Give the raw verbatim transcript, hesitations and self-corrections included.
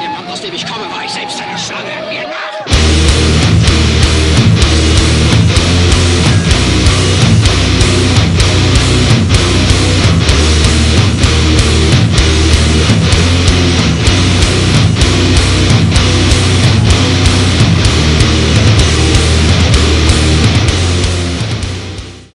dem Land, aus dem ich komme, war ich selbst eine Schlange.